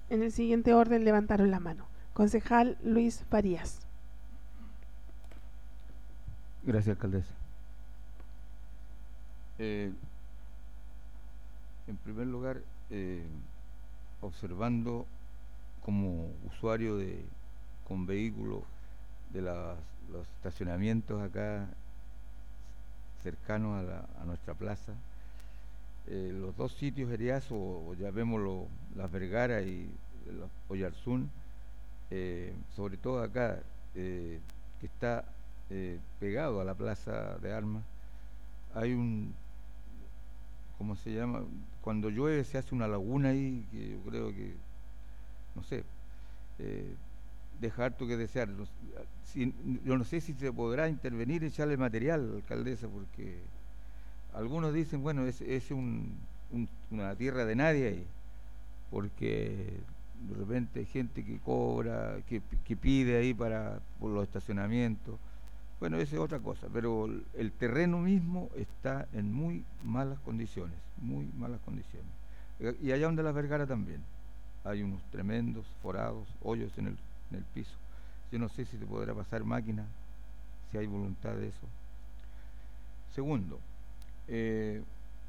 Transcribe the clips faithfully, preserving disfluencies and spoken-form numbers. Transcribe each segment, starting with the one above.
En el siguiente orden levantaron la mano. Concejal Luis Farías. Gracias, alcaldesa. Eh, en primer lugar, eh, observando como usuario de con vehículo de las, los estacionamientos acá cercanos a, la, a nuestra plaza, eh, los dos sitios Eriazo, o, o llamémoslo Las Vergaras y los Oyarzún, eh, sobre todo acá, eh, que está eh, pegado a la plaza de armas, hay un, ¿cómo se llama? Cuando llueve se hace una laguna ahí, que yo creo que, no sé, eh, deja harto que desear. No, si, yo no sé si se podrá intervenir y echarle material, alcaldesa, porque algunos dicen, bueno, es, es un, un, una tierra de nadie ahí, porque de repente hay gente que cobra, que, que pide ahí para por los estacionamientos. Bueno, esa es otra cosa, pero el, el terreno mismo está en muy malas condiciones, muy malas condiciones. Y allá donde Las Vergara también hay unos tremendos forados, hoyos en el, en el piso. Yo no sé si te podrá pasar máquina, si hay voluntad de eso. Segundo, eh,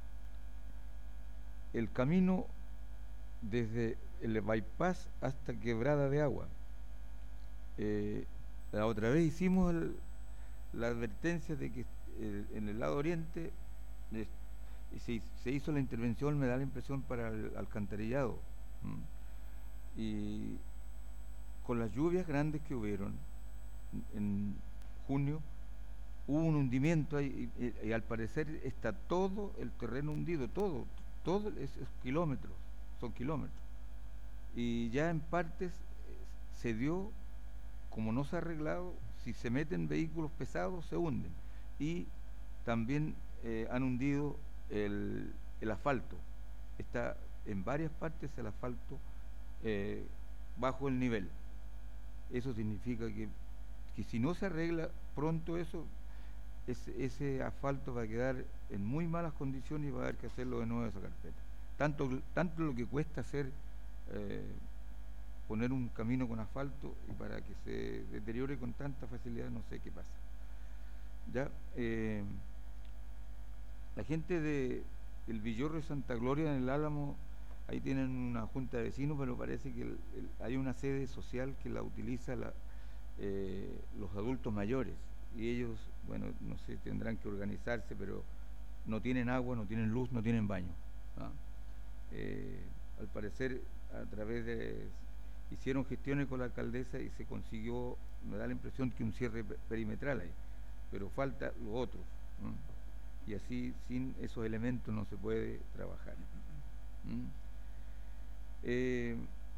el camino desde el bypass hasta Quebrada de Agua. Eh, la otra vez hicimos el, la advertencia de que eh, en el lado oriente eh, se, se, hizo la intervención, me da la impresión, para el alcantarillado. ¿Mm? Y con las lluvias grandes que hubieron en junio, hubo un hundimiento ahí, y, y, y al parecer está todo el terreno hundido, todo, todo esos kilómetros, son kilómetros. Y ya en partes eh, se dio, como no se ha arreglado, si se meten vehículos pesados se hunden. Y también eh, han hundido el, el asfalto. Está en varias partes el asfalto eh, bajo el nivel. Eso significa que, que si no se arregla pronto eso, ese, ese asfalto va a quedar en muy malas condiciones y va a haber que hacerlo de nuevo esa carpeta. Tanto, tanto lo que cuesta hacer, eh, poner un camino con asfalto, y para que se deteriore con tanta facilidad, no sé qué pasa. Ya, eh, la gente de el Villorro de Santa Gloria en el Álamo, ahí tienen una junta de vecinos, pero parece que el, el, hay una sede social que la utiliza la, eh, los adultos mayores, y ellos, bueno, no sé, tendrán que organizarse, pero no tienen agua, no tienen luz, no tienen baño. ¿Ah? Eh, al parecer, a través de, hicieron gestiones con la alcaldesa y se consiguió, me da la impresión, que un cierre perimetral ahí, pero falta lo otro, ¿no? Y así, sin esos elementos no se puede trabajar. ¿Mm? Eh,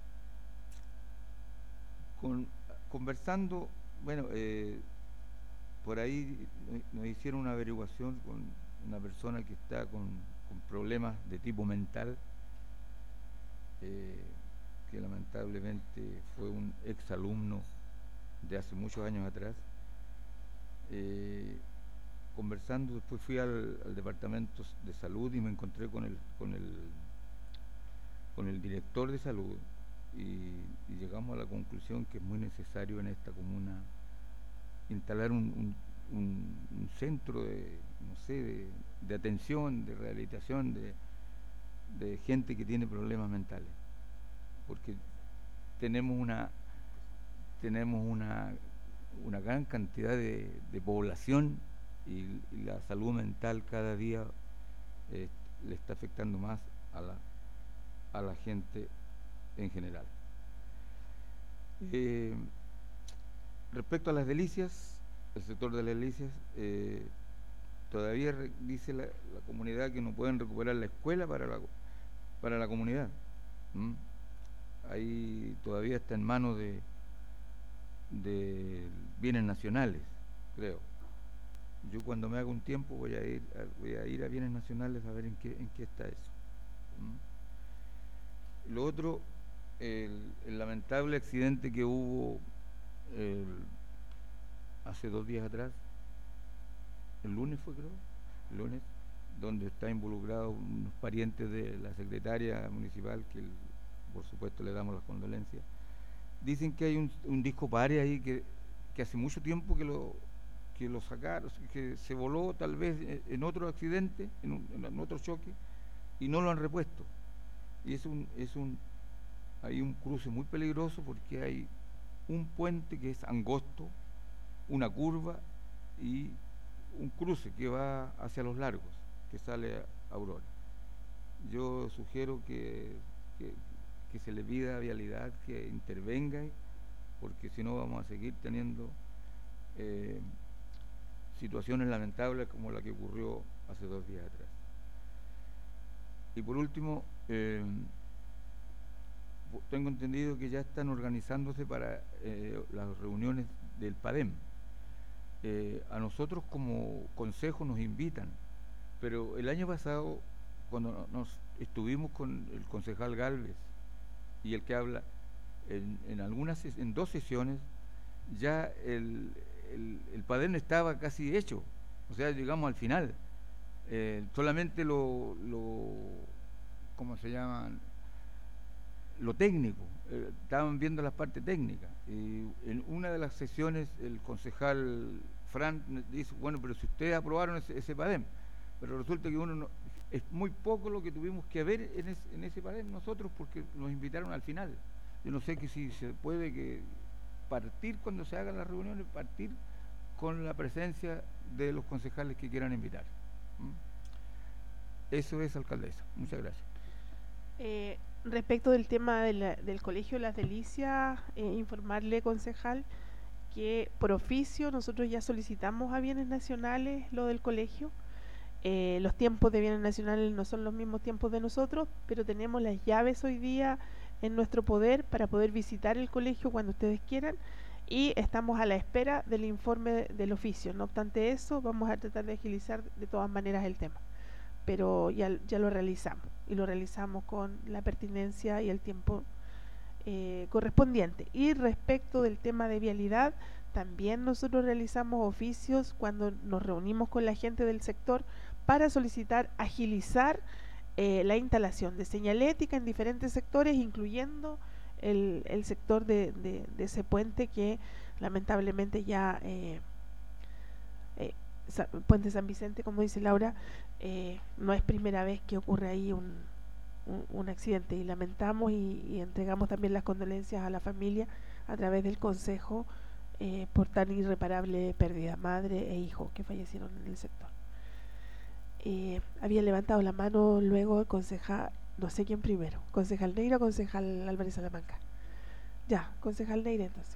con, conversando, bueno, eh, por ahí nos hicieron una averiguación con una persona que está con, con problemas de tipo mental, eh, que lamentablemente fue un exalumno de hace muchos años atrás. Eh, conversando, después fui al, al departamento de salud y me encontré con el con el con el director de salud, y, y llegamos a la conclusión que es muy necesario en esta comuna instalar un, un, un, un centro de, no sé, de, de atención, de rehabilitación de, de gente que tiene problemas mentales, porque tenemos una tenemos una una gran cantidad de, de población, y, y la salud mental cada día eh, le está afectando más a la a la gente en general. Eh, respecto a las delicias, el sector de las delicias, eh, todavía re, dice la, la comunidad que no pueden recuperar la escuela para la, para la comunidad. ¿Mm? Ahí todavía está en manos de, de bienes nacionales, creo. Yo cuando me haga un tiempo voy a ir a, voy a ir a bienes nacionales a ver en qué, en qué está eso. ¿Mm? Lo otro, el, el lamentable accidente que hubo el, hace dos días atrás, el lunes fue, creo, el lunes, donde está involucrado unos parientes de la secretaria municipal, que el, por supuesto le damos las condolencias. Dicen que hay un, un disco pare ahí que, que hace mucho tiempo que lo que lo sacaron, que se voló tal vez en otro accidente, en, un, en otro choque, y no lo han repuesto. Y es un, es un, hay un cruce muy peligroso porque hay un puente que es angosto, una curva y un cruce que va hacia Los Largos, que sale a Aurora. Yo sugiero que, que, que se le pida a Vialidad que intervenga, porque si no vamos a seguir teniendo eh, situaciones lamentables como la que ocurrió hace dos días atrás. Y por último, eh, tengo entendido que ya están organizándose para eh, las reuniones del PADEM. Eh, a nosotros como consejo nos invitan, pero el año pasado, cuando nos estuvimos con el concejal Gálvez y el que habla, en, en algunas, en dos sesiones, ya el, el, el PADEM estaba casi hecho, o sea, llegamos al final. Eh, solamente lo, lo, ¿cómo se llaman? Lo técnico, eh, estaban viendo las partes técnicas. Y en una de las sesiones el concejal Fran dice, bueno, pero si ustedes aprobaron ese, ese PADEM, pero resulta que uno no, es muy poco lo que tuvimos que ver en, es, en ese PADEM nosotros, porque nos invitaron al final. Yo no sé que si se puede que partir cuando se hagan las reuniones, partir con la presencia de los concejales que quieran invitar. ¿Mm? Eso es, alcaldesa. Muchas gracias. Eh, respecto del tema de la, del Colegio Las Delicias, eh, informarle, concejal, que por oficio nosotros ya solicitamos a Bienes Nacionales lo del colegio. Eh, los tiempos de Bienes Nacionales no son los mismos tiempos de nosotros, pero tenemos las llaves hoy día en nuestro poder para poder visitar el colegio cuando ustedes quieran, y estamos a la espera del informe de, del oficio. No obstante eso, vamos a tratar de agilizar de todas maneras el tema, pero ya, ya lo realizamos, y lo realizamos con la pertinencia y el tiempo eh, correspondiente. Y respecto del tema de vialidad, también nosotros realizamos oficios cuando nos reunimos con la gente del sector para solicitar agilizar eh, la instalación de señalética en diferentes sectores, incluyendo el, el sector de, de, de ese puente que lamentablemente ya eh, eh, Puente San Vicente, como dice Laura, eh, no es primera vez que ocurre ahí un, un, un accidente, y lamentamos y, y entregamos también las condolencias a la familia a través del consejo eh, por tan irreparable pérdida, madre e hijo que fallecieron en el sector. Eh, había levantado la mano luego el concejal, no sé quién primero, concejal Neira o concejal Álvarez Salamanca. Ya, concejal Neira entonces.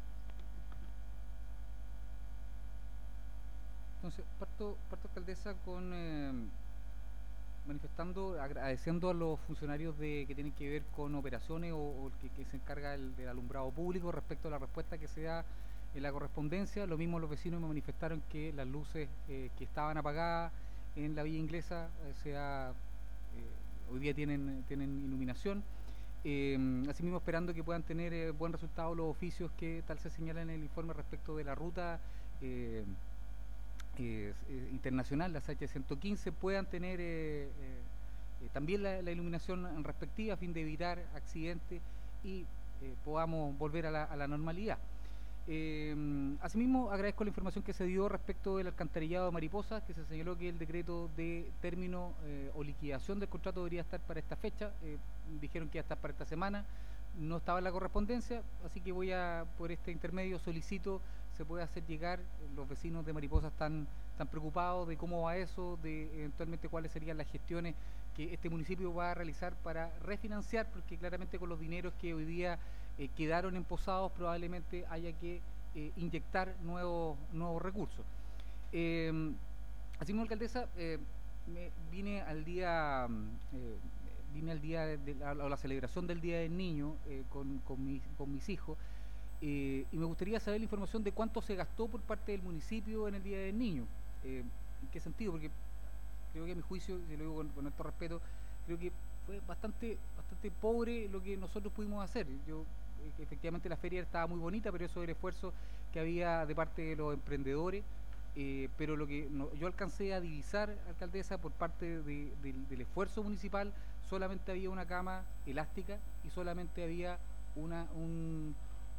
Entonces, parto, parto alcaldesa, con eh, manifestando, agradeciendo a los funcionarios de, que tienen que ver con operaciones o, o que, que se encarga el, del alumbrado público respecto a la respuesta que se da en la correspondencia. Lo mismo los vecinos me manifestaron que las luces eh, que estaban apagadas en la Villa Inglesa, eh, sea, eh, hoy día tienen, tienen iluminación. Eh, asimismo, esperando que puedan tener eh, buen resultado los oficios que tal se señala en el informe respecto de la ruta eh, eh, eh, internacional, las H ciento quince, puedan tener eh, eh, eh, también la, la iluminación respectiva a fin de evitar accidentes y eh, podamos volver a la, a la normalidad. Eh, asimismo, agradezco la información que se dio respecto del alcantarillado de Mariposas, que se señaló que el decreto de término eh, o liquidación del contrato debería estar para esta fecha. Eh, dijeron que iba a estar para esta semana, no estaba en la correspondencia, así que voy a, por este intermedio, solicito se puede hacer llegar. Los vecinos de Mariposas están, están preocupados de cómo va eso, de eventualmente cuáles serían las gestiones que este municipio va a realizar para refinanciar, porque claramente con los dineros que hoy día eh, quedaron emposados probablemente haya que eh, inyectar nuevos, nuevos recursos. Eh, así mismo, alcaldesa, eh, me vine al día eh, vine al día de, de la, a la celebración del Día del Niño eh, con, con, mis, con mis hijos, eh, y me gustaría saber la información de cuánto se gastó por parte del municipio en el Día del Niño. Eh, ¿en qué sentido? Porque creo que a mi juicio, y lo digo con, con alto respeto, creo que fue bastante bastante pobre lo que nosotros pudimos hacer. Yo eh, efectivamente la feria estaba muy bonita, pero eso era el esfuerzo que había de parte de los emprendedores, eh, pero lo que no, yo alcancé a divisar, alcaldesa, por parte de, de, del esfuerzo municipal solamente había una cama elástica y solamente había una un,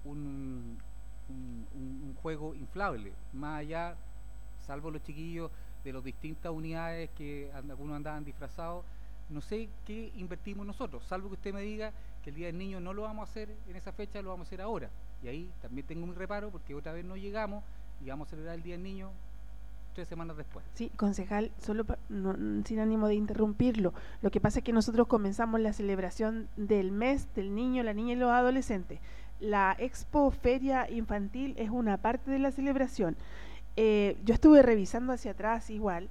un, un, un, un juego inflable. Más allá, salvo los chiquillos de las distintas unidades que algunos andaban disfrazados, no sé qué invertimos nosotros, salvo que usted me diga que el Día del Niño no lo vamos a hacer en esa fecha, lo vamos a hacer ahora. Y ahí también tengo mi reparo, porque otra vez no llegamos y vamos a celebrar el Día del Niño tres semanas después. Sí, concejal, solo pa, no, sin ánimo de interrumpirlo, lo que pasa es que nosotros comenzamos la celebración del mes del niño, la niña y los adolescentes. La Expo Feria Infantil es una parte de la celebración. Eh, yo estuve revisando hacia atrás igual,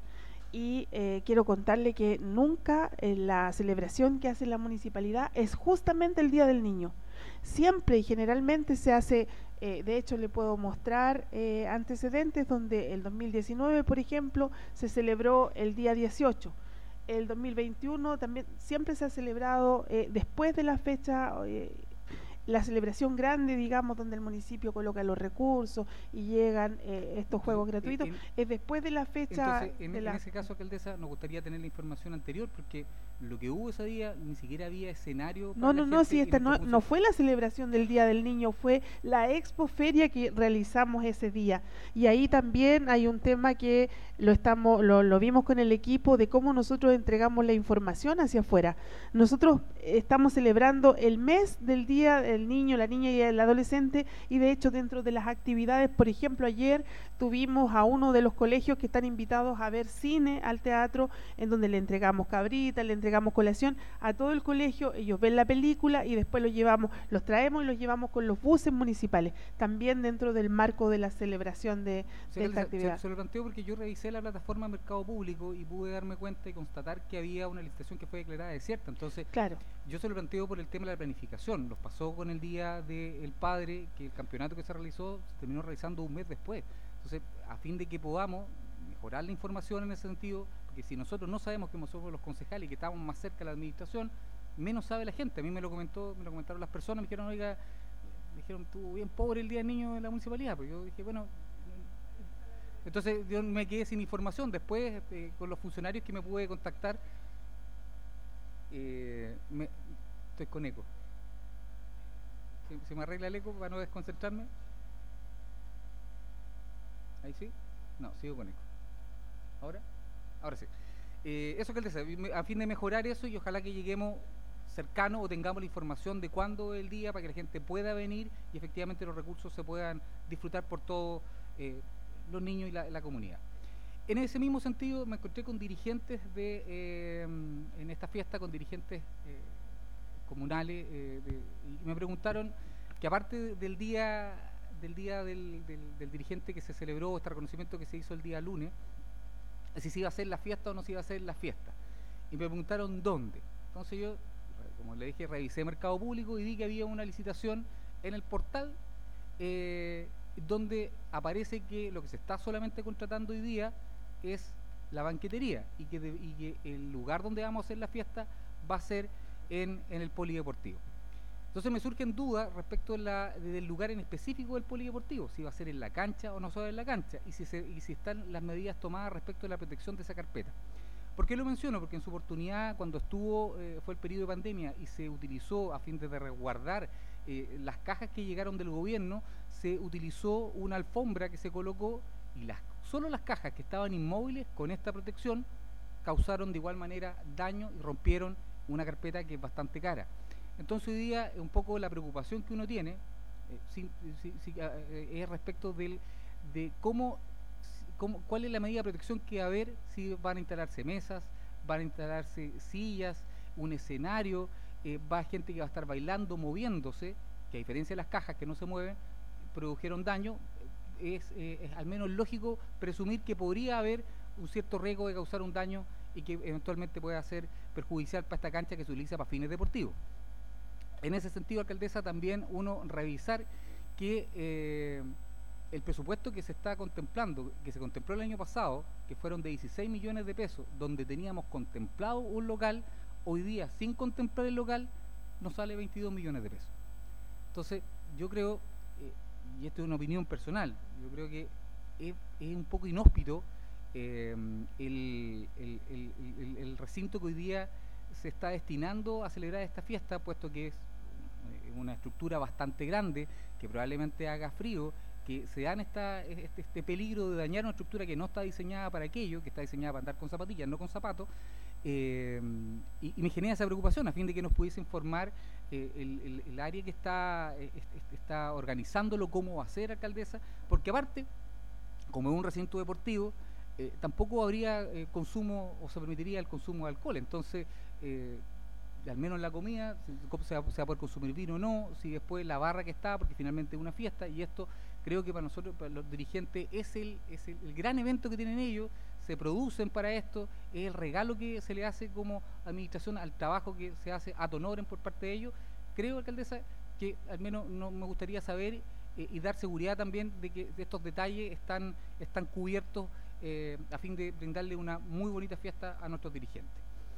y eh, quiero contarle que nunca eh, la celebración que hace la municipalidad es justamente el Día del Niño. Siempre y generalmente se hace, eh, de hecho le puedo mostrar eh, antecedentes donde el dos mil diecinueve, por ejemplo, se celebró el día dieciocho. El dos mil veintiuno también siempre se ha celebrado eh, después de la fecha, eh, la celebración grande, digamos, donde el municipio coloca los recursos y llegan eh, estos juegos gratuitos, en, es después de la fecha. Entonces, en, de en la... ese caso, alcaldesa, nos gustaría tener la información anterior, porque lo que hubo ese día ni siquiera había escenario para No, no, la no, si esta no, no, no fue la celebración del Día del Niño, fue la Expo Feria que realizamos ese día. Y ahí también hay un tema que lo estamos, lo, lo vimos con el equipo, de cómo nosotros entregamos la información hacia afuera. Nosotros estamos celebrando el mes del Día del Niño, la niña y el adolescente, y de hecho dentro de las actividades, por ejemplo, ayer tuvimos a uno de los colegios que están invitados a ver cine al teatro, en donde le entregamos cabrita, le entregamos colación a todo el colegio, ellos ven la película y después los llevamos, los traemos y los llevamos con los buses municipales, también dentro del marco de la celebración de, se de esta se, actividad. Se, se lo planteo porque yo revisé la plataforma de Mercado Público y pude darme cuenta y constatar que había una licitación que fue declarada desierta. Entonces, claro, yo se lo planteo por el tema de la planificación. Nos pasó con el Día del Padre, que el campeonato que se realizó se terminó realizando un mes después. Entonces, a fin de que podamos mejorar la información en ese sentido, porque si nosotros no sabemos que somos los concejales y que estamos más cerca de la administración, menos sabe la gente. A mí me lo comentó, me lo comentaron las personas, me dijeron, oiga, me dijeron, estuvo bien pobre el Día del Niño en la municipalidad. Pues yo dije, bueno, entonces yo me quedé sin información. Después, eh, con los funcionarios que me pude contactar, eh, me, estoy con eco. ¿Se, ¿Se me arregla el eco para no desconcentrarme? ¿Ahí sí? No, sigo con eco. ¿Ahora? Ahora sí. Eh, eso que él desea, a fin de mejorar eso, y ojalá que lleguemos cercano o tengamos la información de cuándo es el día para que la gente pueda venir y efectivamente los recursos se puedan disfrutar por todos eh, los niños y la, la comunidad. En ese mismo sentido me encontré con dirigentes de, eh, en esta fiesta, con dirigentes eh, comunales eh, de, y me preguntaron que aparte del día del día del, del, del dirigente que se celebró, este reconocimiento que se hizo el día lunes, si se iba a hacer la fiesta o no se iba a hacer la fiesta. Y me preguntaron dónde. Entonces yo, como le dije, revisé Mercado Público y vi que había una licitación en el portal eh, donde aparece que lo que se está solamente contratando hoy día es la banquetería y que, de, y que el lugar donde vamos a hacer la fiesta va a ser en, en el polideportivo. Entonces me surgen dudas respecto de la, de, del lugar en específico del polideportivo, si va a ser en la cancha o no solo en la cancha, y si, se, y si están las medidas tomadas respecto de la protección de esa carpeta. ¿Por qué lo menciono? Porque en su oportunidad, cuando estuvo, eh, fue el periodo de pandemia y se utilizó a fin de resguardar eh, las cajas que llegaron del gobierno, se utilizó una alfombra que se colocó y las, solo las cajas que estaban inmóviles con esta protección causaron de igual manera daño y rompieron una carpeta que es bastante cara. Entonces hoy día un poco la preocupación que uno tiene eh, si, si, si, eh, es respecto del, de cómo, cómo, cuál es la medida de protección que va a haber, si van a instalarse mesas, van a instalarse sillas, un escenario, eh, va gente que va a estar bailando, moviéndose, que a diferencia de las cajas que no se mueven, produjeron daño. Es, eh, es al menos lógico presumir que podría haber un cierto riesgo de causar un daño y que eventualmente pueda ser perjudicial para esta cancha que se utiliza para fines deportivos. En ese sentido, alcaldesa, también uno revisar que eh, el presupuesto que se está contemplando, que se contempló el año pasado, que fueron de dieciséis millones de pesos, donde teníamos contemplado un local, hoy día sin contemplar el local, nos sale veintidós millones de pesos. Entonces, yo creo, eh, y esto es una opinión personal, yo creo que es, es un poco inhóspito eh, el, el, el, el, el recinto que hoy día se está destinando a celebrar esta fiesta, puesto que es una estructura bastante grande, que probablemente haga frío, que se dan esta, este, este peligro de dañar una estructura que no está diseñada para aquello, que está diseñada para andar con zapatillas, no con zapatos, eh, y, y me genera esa preocupación a fin de que nos pudiese informar eh, el, el, el área que está, eh, está organizándolo, cómo va a ser, alcaldesa, porque aparte, como es un recinto deportivo, eh, tampoco habría eh, consumo o se permitiría el consumo de alcohol, entonces eh, al menos en la comida se va, se va a poder consumir vino o no, si después la barra que está, porque finalmente es una fiesta, y esto creo que para nosotros, para los dirigentes, es el, es el, el gran evento que tienen ellos, se producen para esto, es el regalo que se le hace como administración al trabajo que se hace ad honorem por parte de ellos. Creo, alcaldesa, que al menos no me gustaría saber eh, y dar seguridad también de que de estos detalles están, están cubiertos eh, a fin de brindarle una muy bonita fiesta a nuestros dirigentes.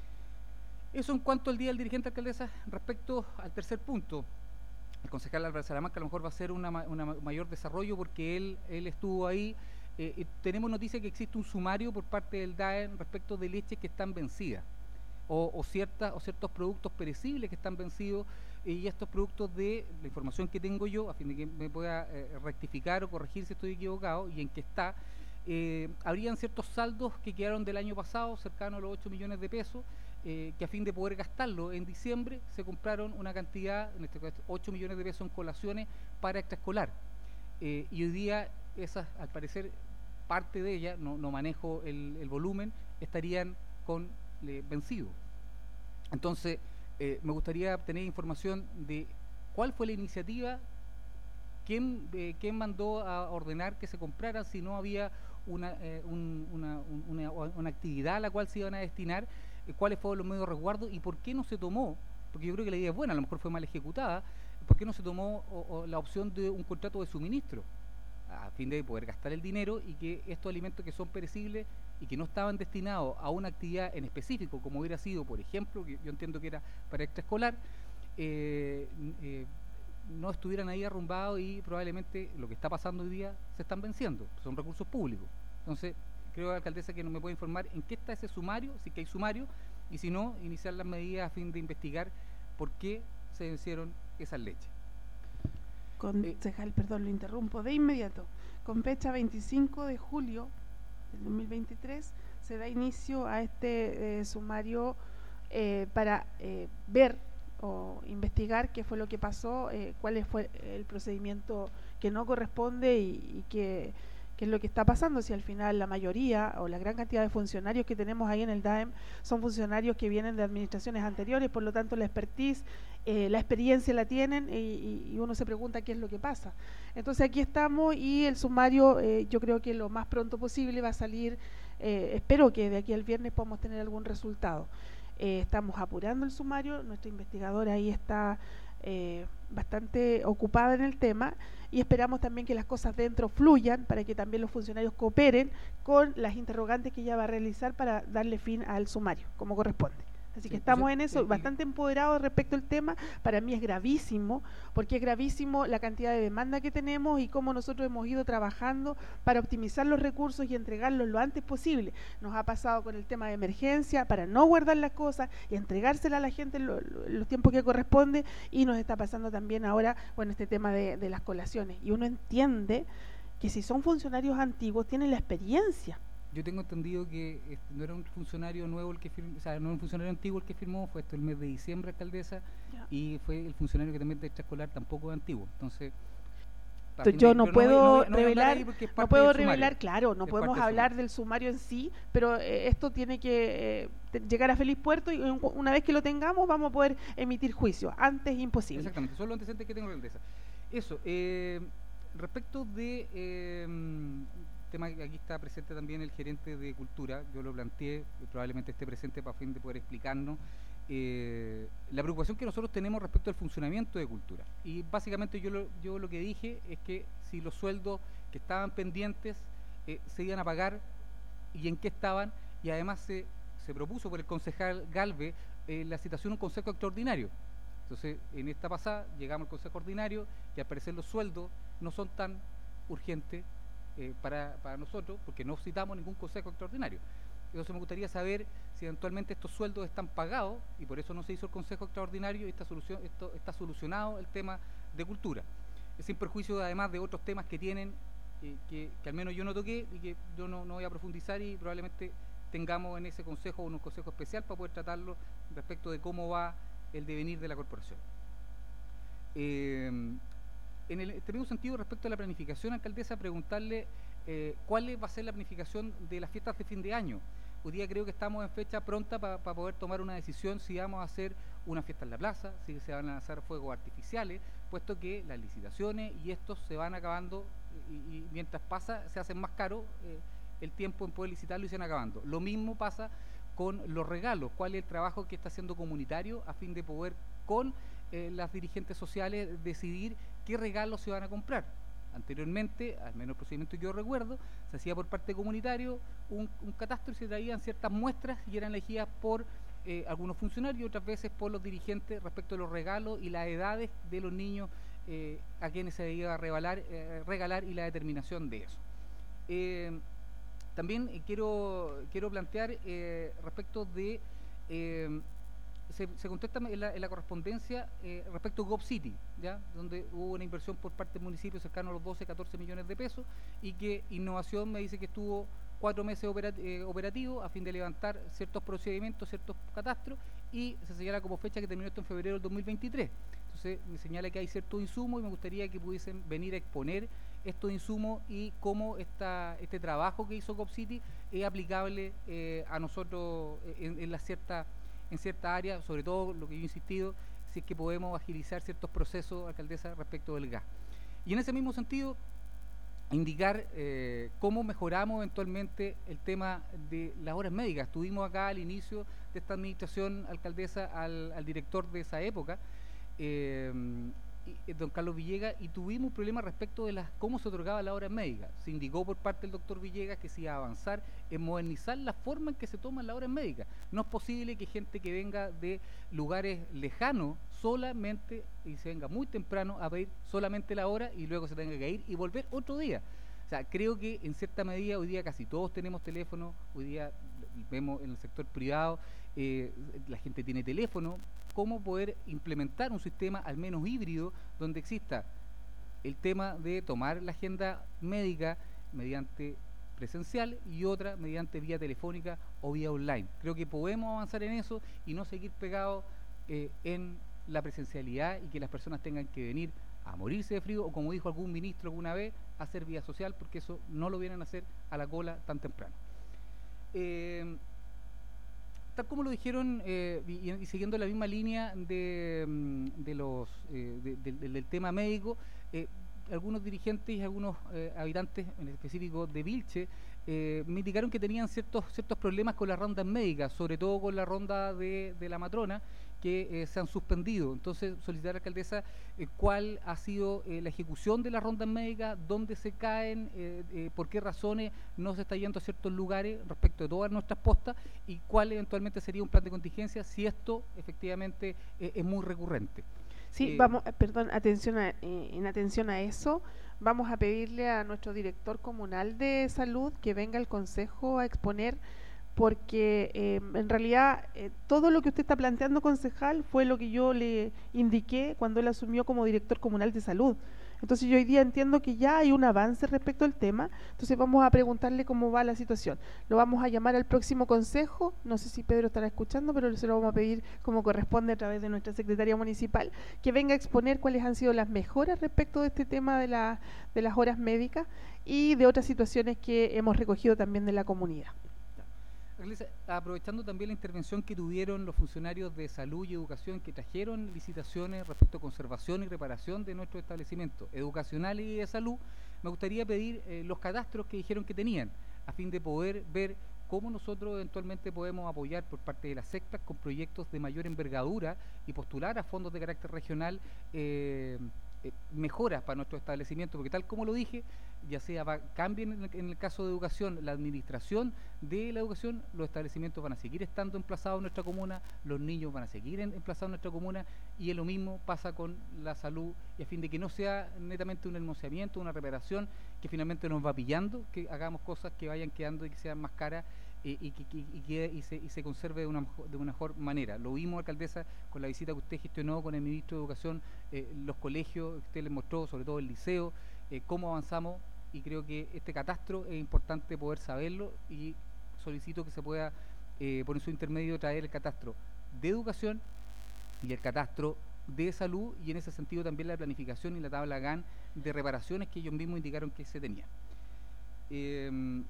Eso en cuanto al Día del Dirigente, alcaldesa. Respecto al tercer punto, el concejal Álvaro Salamanca a lo mejor va a ser una, una mayor desarrollo porque él, él estuvo ahí. Eh, y tenemos noticia que existe un sumario por parte del D A E M respecto de leches que están vencidas o, o, ciertas, o ciertos productos perecibles que están vencidos, eh, y estos productos, de la información que tengo yo, a fin de que me pueda eh, rectificar o corregir si estoy equivocado, y en que está, eh, habrían ciertos saldos que quedaron del año pasado, cercanos a los ocho millones de pesos, Eh, que a fin de poder gastarlo en diciembre se compraron una cantidad, en este caso ocho millones de pesos en colaciones para extraescolar, eh, y hoy día esas, al parecer parte de ellas, no, no manejo el, el volumen, estarían con eh, vencido. Entonces eh, me gustaría tener información de cuál fue la iniciativa, quién, eh, quién mandó a ordenar que se compraran, si no había una, eh, un, una, un, una, una actividad a la cual se iban a destinar, cuáles fueron los medios de resguardo y por qué no se tomó, porque yo creo que la idea es buena, a lo mejor fue mal ejecutada, por qué no se tomó o, o la opción de un contrato de suministro a fin de poder gastar el dinero y que estos alimentos que son perecibles y que no estaban destinados a una actividad en específico, como hubiera sido, por ejemplo, que yo entiendo que era para extraescolar, eh, eh, no estuvieran ahí arrumbados y probablemente lo que está pasando hoy día se están venciendo, son recursos públicos. Entonces, creo, alcaldesa, que no me puede informar en qué está ese sumario, si que hay sumario, y si no, iniciar las medidas a fin de investigar por qué se vencieron esas leches. Concejal, eh, perdón, lo interrumpo de inmediato. Con fecha veinticinco de julio del dos mil veintitrés se da inicio a este eh, sumario eh, para eh, ver o investigar qué fue lo que pasó, eh, cuál fue el procedimiento que no corresponde y, y que qué es lo que está pasando, si al final la mayoría o la gran cantidad de funcionarios que tenemos ahí en el D A E M son funcionarios que vienen de administraciones anteriores, por lo tanto la expertise, eh, la experiencia la tienen y, y uno se pregunta qué es lo que pasa. Entonces aquí estamos y el sumario eh, yo creo que lo más pronto posible va a salir, eh, espero que de aquí al viernes podamos tener algún resultado. Eh, estamos apurando el sumario, nuestra investigadora ahí está eh, bastante ocupada en el tema, y esperamos también que las cosas dentro fluyan para que también los funcionarios cooperen con las interrogantes que ella va a realizar para darle fin al sumario, como corresponde. Así sí, que estamos en eso, bastante empoderados respecto al tema. Para mí es gravísimo, porque es gravísimo la cantidad de demanda que tenemos y cómo nosotros hemos ido trabajando para optimizar los recursos y entregarlos lo antes posible. Nos ha pasado con el tema de emergencia, para no guardar las cosas y entregárselas a la gente en lo, lo, los tiempos que corresponde, y nos está pasando también ahora con este tema de, de las colaciones. Y uno entiende que si son funcionarios antiguos tienen la experiencia. Yo tengo entendido que este, no era un funcionario nuevo el que firmó, o sea, no era un funcionario antiguo el que firmó, fue esto el mes de diciembre, alcaldesa, ya. Y fue el funcionario que también de extraescolar tampoco es antiguo. Entonces, yo no puedo revelar, no puedo revelar, claro, no podemos hablar del sumario en sí, pero eh, esto tiene que eh, te, llegar a feliz puerto y un, una vez que lo tengamos vamos a poder emitir juicio. Antes imposible. Exactamente, son los antecedentes que tengo, alcaldesa. Eso, eh, respecto de... Eh, tema que aquí está presente también el gerente de Cultura, yo lo planteé, probablemente esté presente para fin de poder explicarnos eh, la preocupación que nosotros tenemos respecto al funcionamiento de Cultura. Y básicamente yo lo, yo lo que dije es que si los sueldos que estaban pendientes eh, se iban a pagar y en qué estaban, y además se, se propuso por el concejal Galve eh, la citación de un consejo extraordinario. Entonces, en esta pasada llegamos al consejo ordinario y al parecer los sueldos no son tan urgentes Eh, para, para nosotros, porque no citamos ningún consejo extraordinario. Entonces me gustaría saber si eventualmente estos sueldos están pagados, y por eso no se hizo el Consejo Extraordinario, y está, solucion, esto, está solucionado el tema de cultura. Sin perjuicio además de otros temas que tienen, eh, que, que al menos yo no toqué y que yo no, no voy a profundizar, y probablemente tengamos en ese consejo un consejo especial para poder tratarlo respecto de cómo va el devenir de la corporación. Eh, en el este mismo sentido, respecto a la planificación, alcaldesa, preguntarle eh, cuál va a ser la planificación de las fiestas de fin de año. Hoy día creo que estamos en fecha pronta para pa poder tomar una decisión si vamos a hacer una fiesta en la plaza, si se van a lanzar fuegos artificiales, puesto que las licitaciones y estos se van acabando, y, y mientras pasa se hacen más caro eh, el tiempo en poder licitarlo y se van acabando. Lo mismo pasa con los regalos, cuál es el trabajo que está haciendo comunitario a fin de poder con eh, las dirigentes sociales decidir qué regalos se van a comprar. Anteriormente, al menos el procedimiento que yo recuerdo, se hacía por parte comunitario un, un catastro y se traían ciertas muestras y eran elegidas por eh, algunos funcionarios y otras veces por los dirigentes respecto a los regalos y las edades de los niños eh, a quienes se iba a regalar, eh, regalar y la determinación de eso. Eh, también eh, quiero, quiero plantear eh, respecto de... Eh, Se, se contesta en la, en la correspondencia eh, respecto a GovCity, ¿ya? Donde hubo una inversión por parte del municipio cercano a los doce, catorce millones de pesos, y que Innovación me dice que estuvo cuatro meses operat eh, operativo a fin de levantar ciertos procedimientos, ciertos catastros, y se señala como fecha que terminó esto en febrero del dos mil veintitrés. Entonces me señala que hay cierto insumo y me gustaría que pudiesen venir a exponer estos insumos y cómo esta, este trabajo que hizo GovCity es aplicable eh, a nosotros en, en la cierta... en cierta área, sobre todo lo que yo he insistido, si es que podemos agilizar ciertos procesos, alcaldesa, respecto del gas. Y en ese mismo sentido, indicar eh, cómo mejoramos eventualmente el tema de las horas médicas. Tuvimos acá al inicio de esta administración, alcaldesa, al, al director de esa época, eh, y, don Carlos Villegas, y tuvimos un problema respecto de las cómo se otorgaba la hora médica. Se indicó por parte del doctor Villegas que se iba a avanzar en modernizar la forma en que se toman las horas médicas. No es posible que gente que venga de lugares lejanos solamente, y se venga muy temprano a pedir solamente la hora y luego se tenga que ir y volver otro día. O sea, creo que en cierta medida hoy día casi todos tenemos teléfono, hoy día vemos en el sector privado, eh, la gente tiene teléfono. Cómo poder implementar un sistema al menos híbrido donde exista el tema de tomar la agenda médica mediante presencial y otra mediante vía telefónica o vía online. Creo que podemos avanzar en eso y no seguir pegados eh, en la presencialidad y que las personas tengan que venir a morirse de frío o, como dijo algún ministro alguna vez, a hacer vía social, porque eso no lo vienen a hacer a la cola tan temprano. Eh, Tal como lo dijeron, eh, y, y siguiendo la misma línea de, de los, eh, de, de, de, del tema médico, eh, algunos dirigentes y algunos eh, habitantes, en específico de Vilche, eh, me indicaron que tenían ciertos, ciertos problemas con las rondas médicas, sobre todo con la ronda de, de la matrona, que eh, se han suspendido. Entonces, solicitar a la alcaldesa eh, cuál ha sido eh, la ejecución de las rondas médicas, dónde se caen, eh, eh, por qué razones no se está yendo a ciertos lugares respecto de todas nuestras postas, y cuál eventualmente sería un plan de contingencia si esto efectivamente eh, es muy recurrente. Sí, eh, vamos, perdón, atención a, eh, en atención a eso, vamos a pedirle a nuestro director comunal de salud que venga al consejo a exponer, porque eh, en realidad eh, todo lo que usted está planteando, concejal, fue lo que yo le indiqué cuando él asumió como director comunal de salud. Entonces yo hoy día entiendo que ya hay un avance respecto al tema, entonces vamos a preguntarle cómo va la situación. Lo vamos a llamar al próximo consejo, no sé si Pedro estará escuchando, pero se lo vamos a pedir como corresponde a través de nuestra secretaria municipal, que venga a exponer cuáles han sido las mejoras respecto de este tema de, la, de las horas médicas y de otras situaciones que hemos recogido también de la comunidad. Aprovechando también la intervención que tuvieron los funcionarios de salud y educación que trajeron licitaciones respecto a conservación y reparación de nuestros establecimientos educacionales y de salud, me gustaría pedir eh, los catastros que dijeron que tenían, a fin de poder ver cómo nosotros eventualmente podemos apoyar por parte de las sectas con proyectos de mayor envergadura y postular a fondos de carácter regional eh, eh, mejoras para nuestro establecimiento, porque tal como lo dije, ya sea va, cambien en el, en el caso de educación la administración de la educación, los establecimientos van a seguir estando emplazados en nuestra comuna, los niños van a seguir en, emplazados en nuestra comuna, y lo mismo pasa con la salud, y a fin de que no sea netamente un hermoseamiento, una reparación que finalmente nos va pillando, que hagamos cosas que vayan quedando y que sean más caras eh, y, que, que, y, que, y, se, y se conserve de una, de una mejor manera. Lo vimos, alcaldesa, con la visita que usted gestionó con el ministro de Educación, eh, los colegios, usted les mostró, sobre todo el liceo, eh, cómo avanzamos, y creo que este catastro es importante poder saberlo, y solicito que se pueda, eh, por su intermedio, traer el catastro de educación y el catastro de salud, y en ese sentido también la planificación y la tabla GAN de reparaciones que ellos mismos indicaron que se tenían. Eh,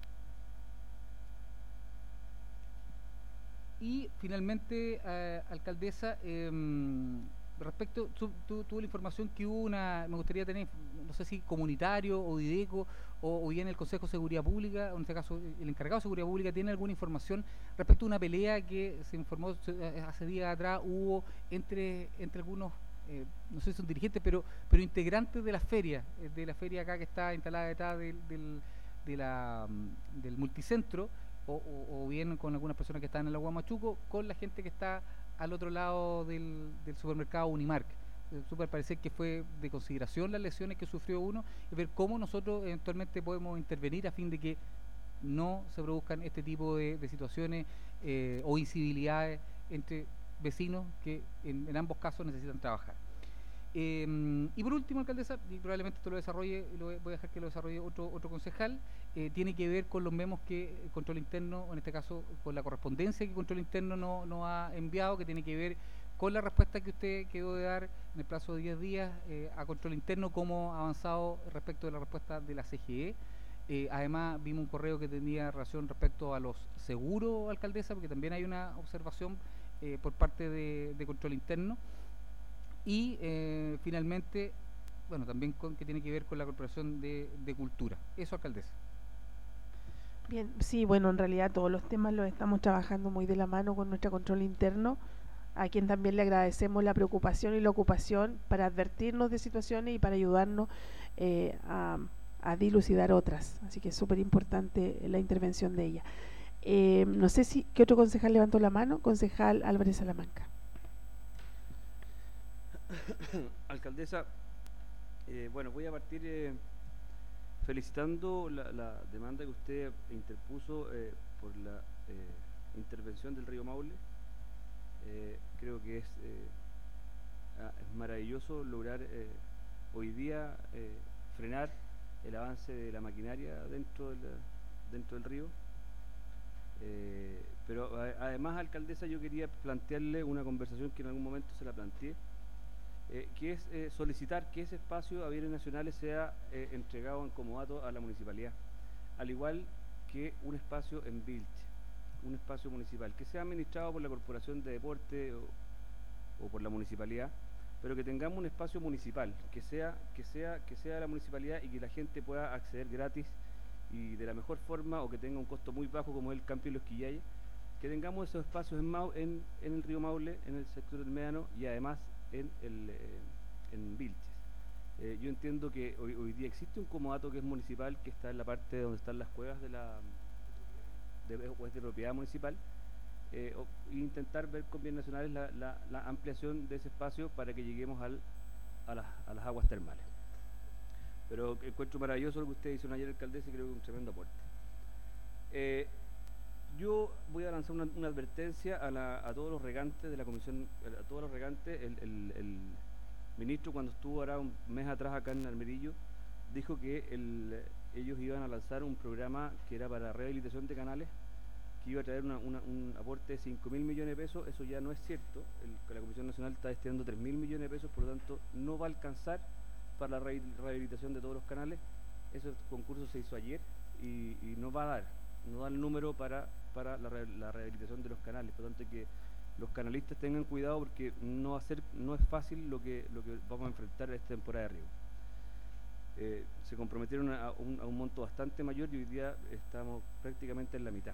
y finalmente, eh, alcaldesa, eh, respecto, tu, tu, tuvo la información que hubo una, me gustaría tener, no sé si comunitario o Dideco o, o bien el Consejo de Seguridad Pública, o en este caso el encargado de Seguridad Pública, ¿tiene alguna información respecto a una pelea que se informó hace días atrás hubo entre, entre algunos, eh, no sé si son dirigentes, pero, pero integrantes de la feria, de la feria acá que está instalada detrás del, del, de la, del multicentro, o, o, o bien con algunas personas que están en el Guamachuco, con la gente que está al otro lado del, del supermercado Unimark? Eh, super parecer que fue de consideración las lesiones que sufrió uno, y ver cómo nosotros eventualmente podemos intervenir a fin de que no se produzcan este tipo de, de situaciones eh, o incivilidades entre vecinos que en, en ambos casos necesitan trabajar. Eh, y por último, alcaldesa, y probablemente esto lo desarrolle, lo voy a dejar que lo desarrolle otro, otro concejal, eh, tiene que ver con los memos que el Control Interno, o en este caso con la correspondencia que Control Interno no, no ha enviado, que tiene que ver con la respuesta que usted quedó de dar en el plazo de diez días eh, a Control Interno, cómo ha avanzado respecto de la respuesta de la C G E. Eh, además, vimos un correo que tenía relación respecto a los seguros, alcaldesa, porque también hay una observación eh, por parte de, de Control Interno. Y eh, finalmente, bueno, también con, que tiene que ver con la Corporación de, de Cultura. Eso, alcaldesa. Bien, sí, bueno, en realidad todos los temas los estamos trabajando muy de la mano con nuestro Control Interno, a quien también le agradecemos la preocupación y la ocupación para advertirnos de situaciones y para ayudarnos eh, a, a dilucidar otras. Así que es súper importante la intervención de ella. Eh, no sé si, ¿qué otro concejal levantó la mano? Concejal Álvarez Salamanca. Alcaldesa, eh, bueno, voy a partir eh, felicitando la, la demanda que usted interpuso eh, por la eh, intervención del río Maule. Eh, creo que es, eh, es maravilloso lograr eh, hoy día eh, frenar el avance de la maquinaria dentro, de la, dentro del río. Eh, pero a, además, alcaldesa, yo quería plantearle una conversación que en algún momento se la planteé, Eh, que es eh, solicitar que ese espacio a bienes nacionales sea eh, entregado en comodato a la municipalidad, al igual que un espacio en Vilche, un espacio municipal, que sea administrado por la Corporación de Deporte o, o por la municipalidad, pero que tengamos un espacio municipal, que sea, que sea, que sea de la municipalidad y que la gente pueda acceder gratis y de la mejor forma, o que tenga un costo muy bajo como es el Camping Los Quillayes, que tengamos esos espacios en, Mau, en, en el río Maule, en el sector del Médano, y además en, el, eh, en Vilches. Eh, yo entiendo que hoy, hoy día existe un comodato que es municipal, que está en la parte donde están las cuevas de la de, o es de propiedad municipal, eh, o, e intentar ver con bienes nacionales la, la, la ampliación de ese espacio para que lleguemos al, a, las, a las aguas termales. Pero encuentro maravilloso lo que usted hizo ayer, alcaldesa, y creo que es un tremendo aporte. Eh, Yo voy a lanzar una, una advertencia a, la, a todos los regantes de la comisión, a todos los regantes. El, el, el ministro, cuando estuvo ahora un mes atrás acá en Almerillo, dijo que el, ellos iban a lanzar un programa que era para rehabilitación de canales, que iba a traer una, una, un aporte de cinco mil millones de pesos. Eso ya no es cierto. El, la Comisión Nacional está destinando tres mil millones de pesos, por lo tanto no va a alcanzar para la re, rehabilitación de todos los canales. Ese concurso se hizo ayer y, y no va a dar, no da el número para para la, re, la rehabilitación de los canales. Por lo tanto, que los canalistas tengan cuidado, porque no va a ser, no es fácil lo que lo que vamos a enfrentar esta temporada de riego. Eh, se comprometieron a, a, un, a un monto bastante mayor y hoy día estamos prácticamente en la mitad.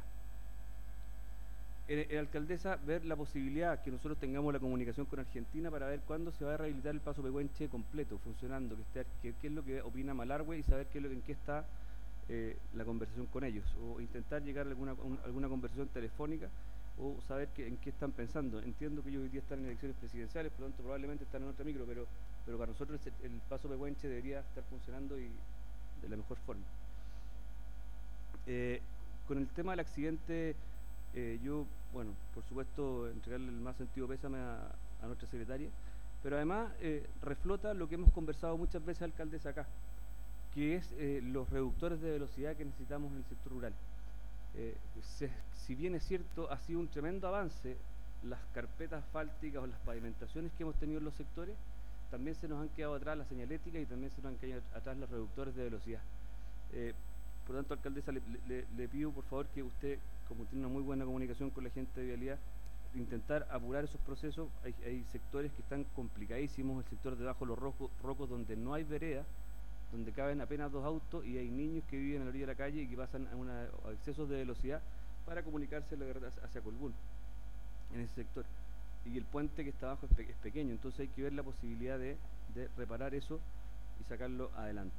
Eh, eh, alcaldesa, ver la posibilidad que nosotros tengamos la comunicación con Argentina para ver cuándo se va a rehabilitar el Paso Pehuenche completo, funcionando, que esté, que, qué es lo que opina Malargüe, y saber qué es lo, en qué está Eh, la conversación con ellos, o intentar llegar a alguna, un, alguna conversación telefónica, o saber que, en qué están pensando. Entiendo que ellos hoy día están en elecciones presidenciales, por lo tanto probablemente están en otra micro, pero, pero para nosotros el, el Paso Pehuenche debería estar funcionando y de la mejor forma. Eh, con el tema del accidente, eh, yo, bueno, por supuesto, entregarle el más sentido pésame a, a nuestra secretaria, pero además eh, reflota lo que hemos conversado muchas veces, alcaldesa, acá, que es eh, los reductores de velocidad que necesitamos en el sector rural. Eh, se, si bien es cierto, ha sido un tremendo avance las carpetas asfálticas o las pavimentaciones que hemos tenido en los sectores, también se nos han quedado atrás la señalética y también se nos han quedado atrás los reductores de velocidad. Eh, por lo tanto, alcaldesa, le, le, le pido por favor que usted, como tiene una muy buena comunicación con la gente de vialidad, intentar apurar esos procesos. Hay, hay sectores que están complicadísimos, el sector debajo de los rocos, rocos donde no hay vereda, donde caben apenas dos autos y hay niños que viven a la orilla de la calle y que pasan a, una, a excesos de velocidad para comunicarse hacia Colbún, en ese sector. Y el puente que está abajo es, pe es pequeño, entonces hay que ver la posibilidad de, de reparar eso y sacarlo adelante.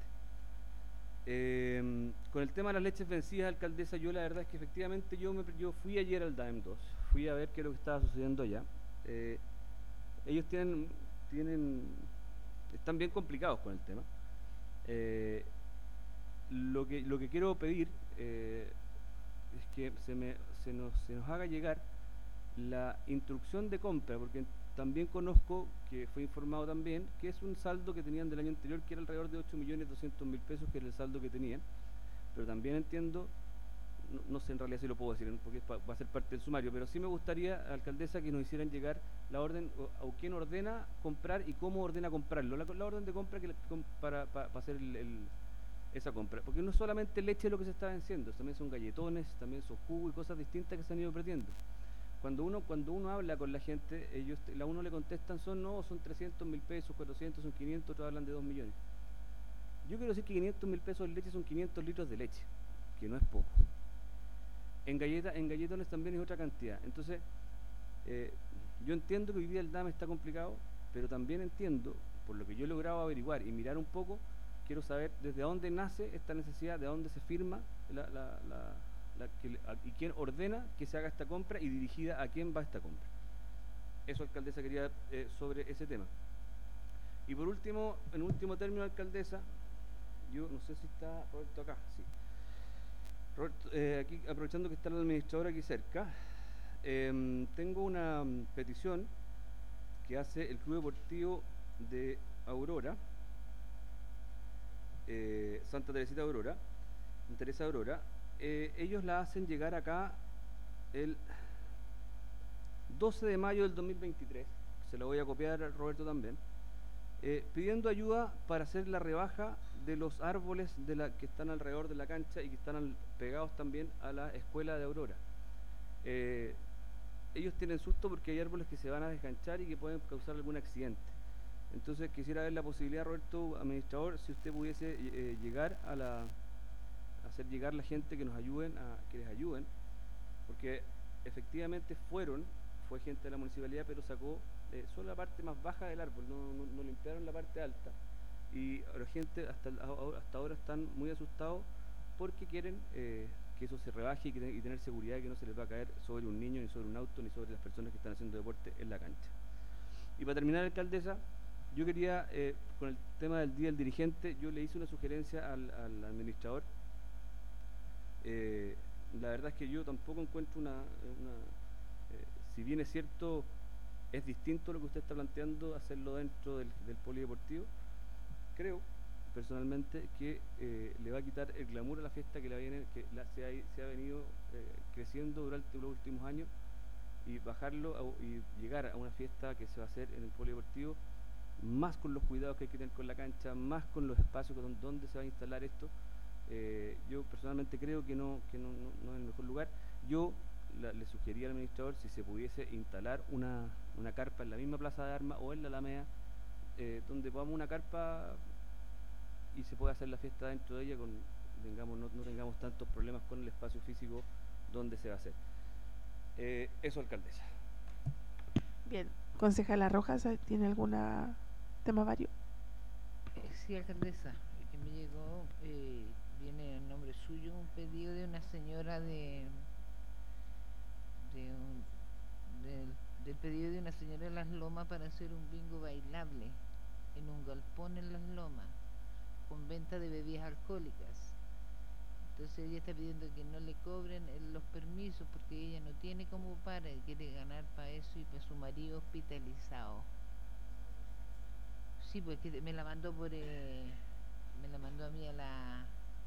Eh, con el tema de las leches vencidas, alcaldesa, yo la verdad es que efectivamente yo, me, yo fui ayer al D A E M dos, fui a ver qué es lo que estaba sucediendo allá. Eh, ellos tienen, tienen, están bien complicados con el tema. Eh, lo, que, lo que quiero pedir eh, es que se, me, se, nos, se nos haga llegar la instrucción de compra, porque también conozco, que fue informado también, que es un saldo que tenían del año anterior, que era alrededor de ocho millones doscientos mil pesos, que era el saldo que tenían, pero también entiendo, no, no sé en realidad si lo puedo decir, porque pa, va a ser parte del sumario, pero sí me gustaría, alcaldesa, que nos hicieran llegar la orden, o, o quién ordena comprar y cómo ordena comprarlo, la, la orden de compra que la, com, para, para, para hacer el, el, esa compra, porque no es solamente leche lo que se está venciendo, también son galletones, también son jugos y cosas distintas que se han ido perdiendo. Cuando uno cuando uno habla con la gente, ellos a uno le contestan, son no, son trescientos mil pesos, cuatrocientos, son quinientos, otros hablan de dos millones. Yo quiero decir que quinientos mil pesos de leche son quinientos litros de leche, que no es poco. En galleta, en galletones también es otra cantidad. Entonces, eh, yo entiendo que hoy día el D A M está complicado, pero también entiendo, por lo que yo he logrado averiguar y mirar un poco, quiero saber desde dónde nace esta necesidad, de dónde se firma la, la, la La que, a, y quién ordena que se haga esta compra y dirigida a quién va esta compra. Eso, alcaldesa, quería eh, sobre ese tema. Y por último, en último término, alcaldesa, yo no sé si está Roberto acá, sí. Roberto, eh, aquí, aprovechando que está el administrador aquí cerca, eh, tengo una um, petición que hace el Club Deportivo de Aurora, eh, Santa Teresita Aurora, Teresa Aurora. Eh, ellos la hacen llegar acá el doce de mayo del dos mil veintitrés, se la voy a copiar a Roberto también, eh, pidiendo ayuda para hacer la rebaja de los árboles de la, que están alrededor de la cancha y que están al, pegados también a la escuela de Aurora. Eh, ellos tienen susto porque hay árboles que se van a desganchar y que pueden causar algún accidente. Entonces quisiera ver la posibilidad, Roberto, administrador, si usted pudiese eh, llegar a la... hacer llegar la gente que nos ayuden, a, que les ayuden, porque efectivamente fueron, fue gente de la municipalidad, pero sacó eh, solo la parte más baja del árbol, no, no, no limpiaron la parte alta, y la gente hasta, hasta ahora están muy asustados porque quieren eh, que eso se rebaje y, que, y tener seguridad de que no se les va a caer sobre un niño, ni sobre un auto, ni sobre las personas que están haciendo deporte en la cancha. Y para terminar, alcaldesa, yo quería, eh, con el tema del Día del Dirigente, yo le hice una sugerencia al, al administrador. Eh, la verdad es que yo tampoco encuentro una, una eh, si bien es cierto, es distinto lo que usted está planteando, hacerlo dentro del, del polideportivo, creo personalmente que eh, le va a quitar el glamour a la fiesta que, la viene, que la, se, ha, se ha venido eh, creciendo durante los últimos años, y bajarlo a, y llegar a una fiesta que se va a hacer en el polideportivo, más con los cuidados que hay que tener con la cancha, más con los espacios donde, donde se va a instalar esto. Eh, yo personalmente creo que no, que no, no, no es el mejor lugar. Yo la, le sugería al administrador si se pudiese instalar una, una carpa en la misma Plaza de Armas o en la Alameda, eh, donde pongamos una carpa y se pueda hacer la fiesta dentro de ella, con, digamos, no, no tengamos tantos problemas con el espacio físico donde se va a hacer. Eh, eso, alcaldesa. Bien, concejala Rojas, ¿tiene alguna tema vario? Eh, sí, alcaldesa, el que me llegó eh, viene en nombre suyo un pedido de una señora de, de un, del, del pedido de una señora de Las Lomas para hacer un bingo bailable en un galpón en Las Lomas con venta de bebidas alcohólicas. Entonces ella está pidiendo que no le cobren eh, los permisos porque ella no tiene como para y quiere ganar para eso y para su marido hospitalizado. Sí, pues que me la mandó por... Eh, me la mandó a mí a la...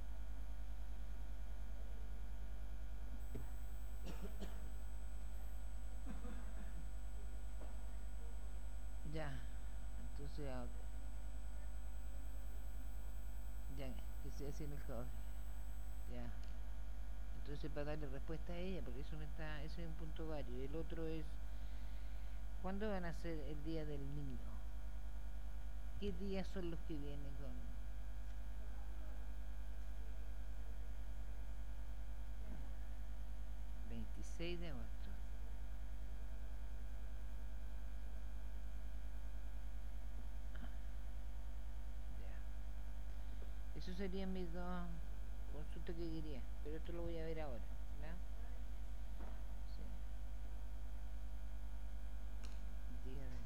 Ya, entonces... ah, ya, que se hace el cobre. Ya. Entonces para darle respuesta a ella, porque eso no está, ese es un punto vario. El otro es, ¿cuándo van a ser el día del niño? ¿Qué días son los que vienen con? veintiséis de agosto. Ya. Esos serían mis dos consultas que quería, pero esto lo voy a ver ahora, ¿verdad? Sí. Día del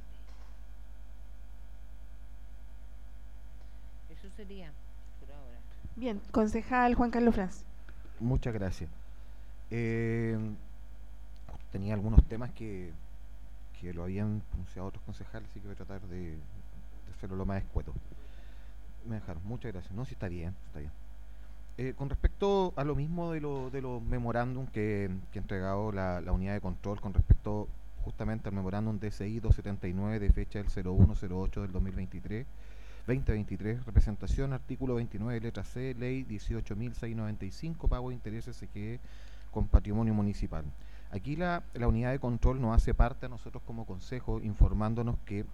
niño. Eso sería por ahora. Bien, concejal Juan Carlos Franz. Muchas gracias. Eh, tenía algunos temas que, que lo habían pronunciado otros concejales, así que voy a tratar de, de hacerlo lo más escueto. Me dejaron, muchas gracias. No, sí está bien, está bien. Eh, con respecto a lo mismo de, lo, de los memorándum que, que ha entregado la, la unidad de control, con respecto justamente al memorándum D C I doscientos setenta y nueve de fecha del cero uno cero ocho del dos mil veintitrés, veinte veintitrés, representación, artículo veintinueve, letra C, ley dieciocho mil seiscientos noventa y cinco, pago de intereses S G E con patrimonio municipal. Aquí la, la unidad de control nos hace parte a nosotros como consejo, informándonos que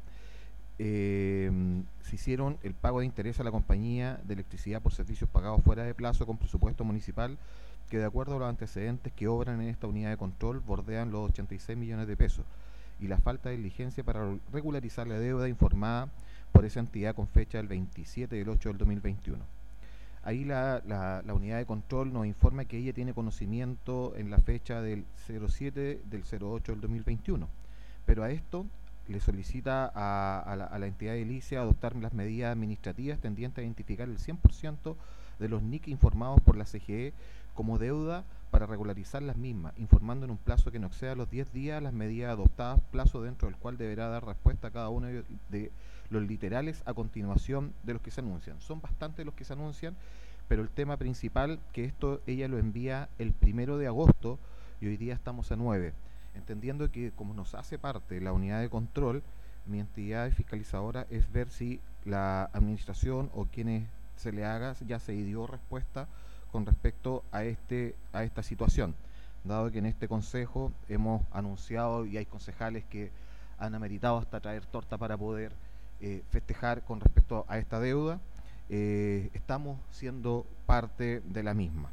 eh, se hicieron el pago de interés a la compañía de electricidad por servicios pagados fuera de plazo con presupuesto municipal, que de acuerdo a los antecedentes que obran en esta unidad de control bordean los ochenta y seis millones de pesos, y la falta de diligencia para regularizar la deuda informada por esa entidad con fecha del veintisiete del ocho del dos mil veintiuno. Ahí la, la, la unidad de control nos informa que ella tiene conocimiento en la fecha del cero siete del cero ocho del dos mil veintiuno, pero a esto le solicita a, a, la, a la entidad edilicia adoptar las medidas administrativas tendientes a identificar el cien por ciento de los N I C informados por la C G E como deuda para regularizar las mismas, informando en un plazo que no exceda los diez días las medidas adoptadas, plazo dentro del cual deberá dar respuesta a cada uno de, de los literales a continuación de los que se anuncian. Son bastantes los que se anuncian, pero el tema principal, que esto ella lo envía el primero de agosto y hoy día estamos a nueve, entendiendo que como nos hace parte la unidad de control, mi entidad fiscalizadora es ver si la administración o quienes se le haga ya se dio respuesta con respecto a este a esta situación, dado que en este consejo hemos anunciado y hay concejales que han ameritado hasta traer torta para poder eh, festejar con respecto a esta deuda. Eh, estamos siendo parte de la misma.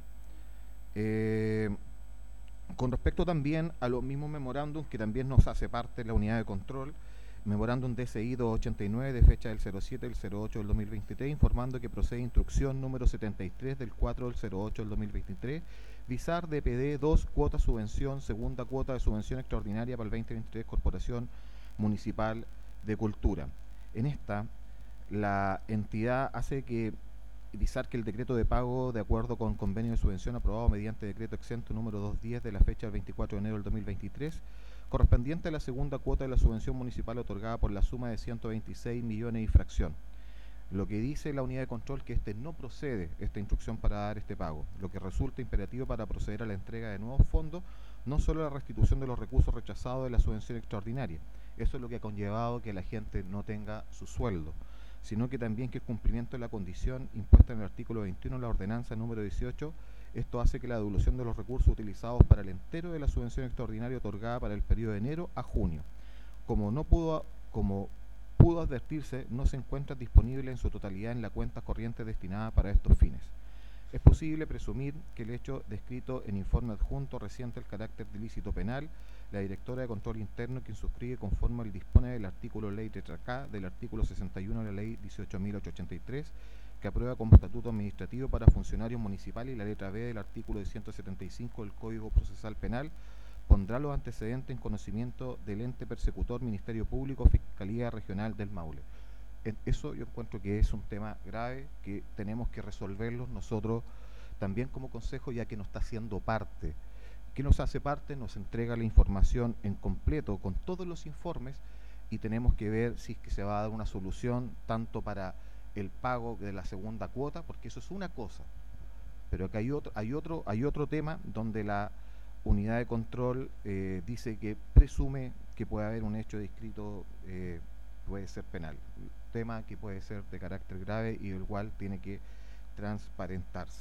Eh, con respecto también a los mismos memorándum que también nos hace parte la unidad de control, memorándum D C I doscientos ochenta y nueve de fecha del cero siete del cero ocho del dos mil veintitrés, informando que procede instrucción número setenta y tres del cuatro del cero ocho del dos mil veintitrés, visar D P D dos, cuota subvención, segunda cuota de subvención extraordinaria para el veinte veintitrés, Corporación Municipal de Cultura. En esta, la entidad hace que visar que el decreto de pago de acuerdo con convenio de subvención aprobado mediante decreto exento número doscientos diez de la fecha del veinticuatro de enero del dos mil veintitrés, correspondiente a la segunda cuota de la subvención municipal otorgada por la suma de ciento veintiséis millones y fracción. Lo que dice la unidad de control que este no procede, esta instrucción para dar este pago, lo que resulta imperativo para proceder a la entrega de nuevos fondos, no solo la restitución de los recursos rechazados de la subvención extraordinaria, eso es lo que ha conllevado que la gente no tenga su sueldo, sino que también que el cumplimiento de la condición impuesta en el artículo veintiuno de la ordenanza número dieciocho. Esto hace que la devolución de los recursos utilizados para el entero de la subvención extraordinaria otorgada para el periodo de enero a junio, como no pudo, como pudo advertirse, no se encuentra disponible en su totalidad en la cuenta corriente destinada para estos fines. Es posible presumir que el hecho descrito en informe adjunto resiente el carácter de ilícito penal. La directora de control interno, quien suscribe conforme al dispone del artículo ley letra K del artículo sesenta y uno de la ley dieciocho mil ochocientos ochenta y tres, que aprueba como estatuto administrativo para funcionarios municipales, y la letra B del artículo ciento setenta y cinco del Código Procesal Penal, pondrá los antecedentes en conocimiento del ente persecutor Ministerio Público Fiscalía Regional del Maule. En eso yo encuentro que es un tema grave que tenemos que resolverlo nosotros también como consejo, ya que no está siendo parte. ¿Qué nos hace parte? Nos entrega la información en completo, con todos los informes, y tenemos que ver si es que se va a dar una solución tanto para el pago de la segunda cuota, porque eso es una cosa, pero que hay otro, hay otro, hay otro tema donde la unidad de control eh, dice que presume que puede haber un hecho descrito, eh, puede ser penal, tema que puede ser de carácter grave y el cual tiene que transparentarse.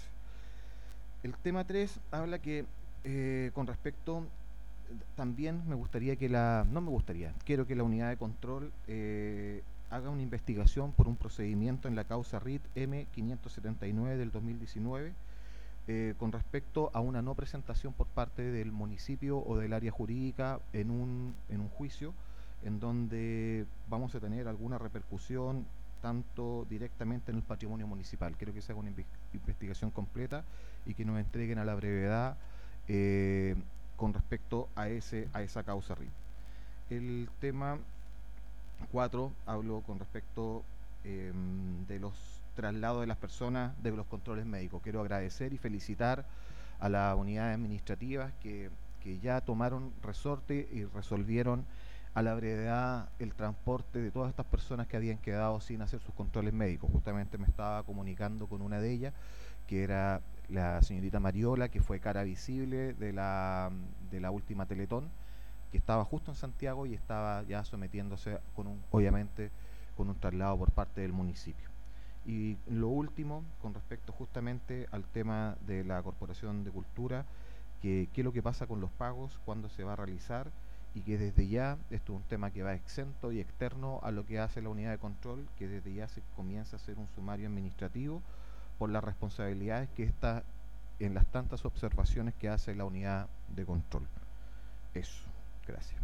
El tema tres habla que eh, con respecto, también me gustaría que la, no me gustaría, quiero que la unidad de control eh, haga una investigación por un procedimiento en la causa R I T M quinientos setenta y nueve del dos mil diecinueve eh, con respecto a una no presentación por parte del municipio o del área jurídica en un, en un juicio en donde vamos a tener alguna repercusión tanto directamente en el patrimonio municipal. Quiero que se haga una inve investigación completa y que nos entreguen a la brevedad eh, con respecto a, ese, a esa causa R I T. El tema cuatro, hablo con respecto eh, de los traslados de las personas, de los controles médicos. Quiero agradecer y felicitar a las unidades administrativas que, que ya tomaron resorte y resolvieron a la brevedad el transporte de todas estas personas que habían quedado sin hacer sus controles médicos. Justamente me estaba comunicando con una de ellas, que era la señorita Mariola, que fue cara visible de la, de la última Teletón, que estaba justo en Santiago y estaba ya sometiéndose con un, obviamente con un traslado por parte del municipio. Y lo último, con respecto justamente al tema de la Corporación de Cultura, que qué es lo que pasa con los pagos, cuándo se va a realizar, y que desde ya, esto es un tema que va exento y externo a lo que hace la unidad de control, que desde ya se comienza a hacer un sumario administrativo por las responsabilidades que está en las tantas observaciones que hace la unidad de control. Eso, gracias.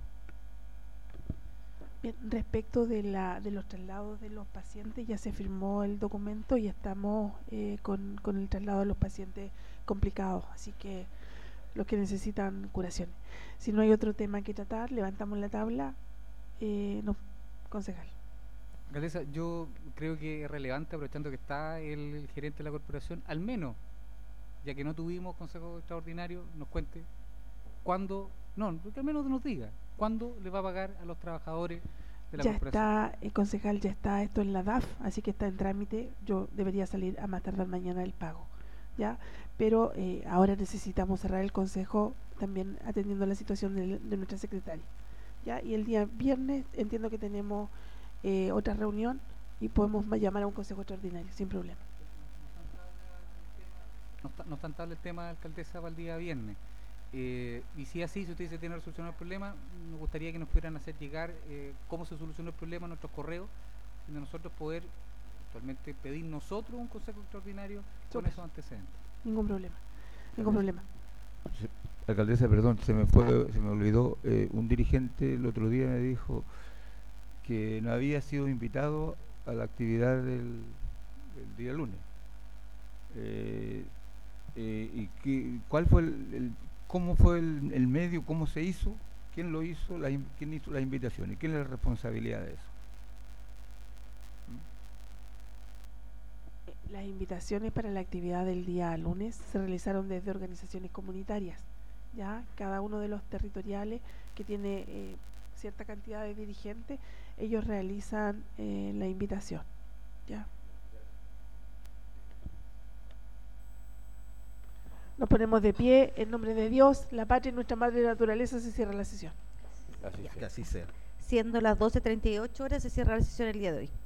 Bien, respecto de, la, de los traslados de los pacientes, ya se firmó el documento y estamos eh, con, con el traslado de los pacientes complicados, así que los que necesitan curaciones. Si no hay otro tema que tratar, levantamos la tabla. Eh, no, concejal. Alcaldesa, yo creo que es relevante, aprovechando que está el, el gerente de la corporación, al menos, ya que no tuvimos consejo extraordinario, nos cuente cuándo, no, que al menos nos diga, cuándo le va a pagar a los trabajadores de la ya corporación. Ya está, el concejal, ya está esto en la D A F, así que está en trámite. Yo debería salir a más tardar mañana el pago, ¿ya? Pero eh, ahora necesitamos cerrar el consejo también atendiendo la situación de, de nuestra secretaria, ¿ya? Y el día viernes entiendo que tenemos eh, otra reunión y podemos llamar a un consejo extraordinario sin problema. No está, no está tan el tema, alcaldesa, para el día viernes. Eh, y si así, si usted dice tiene solucionado el problema, nos gustaría que nos pudieran hacer llegar eh, cómo se solucionó el problema a nuestros correos, donde nosotros poder actualmente pedir nosotros un consejo extraordinario con Super. esos antecedentes. Ningún problema, ningún problema. Sí, alcaldesa, perdón, se me fue, se me olvidó, eh, un dirigente el otro día me dijo que no había sido invitado a la actividad del, del día lunes. Eh, eh, y que, ¿cuál fue el, el cómo fue el, el medio, cómo se hizo, quién lo hizo, la, quién hizo la invitación y quién es la responsabilidad de eso? Las invitaciones para la actividad del día lunes se realizaron desde organizaciones comunitarias, ya cada uno de los territoriales que tiene eh, cierta cantidad de dirigentes, ellos realizan eh, la invitación, ya. Nos ponemos de pie en nombre de Dios, la patria y nuestra madre naturaleza. Se cierra la sesión. Así Que así sea. Siendo las doce treinta y ocho horas, se cierra la sesión el día de hoy.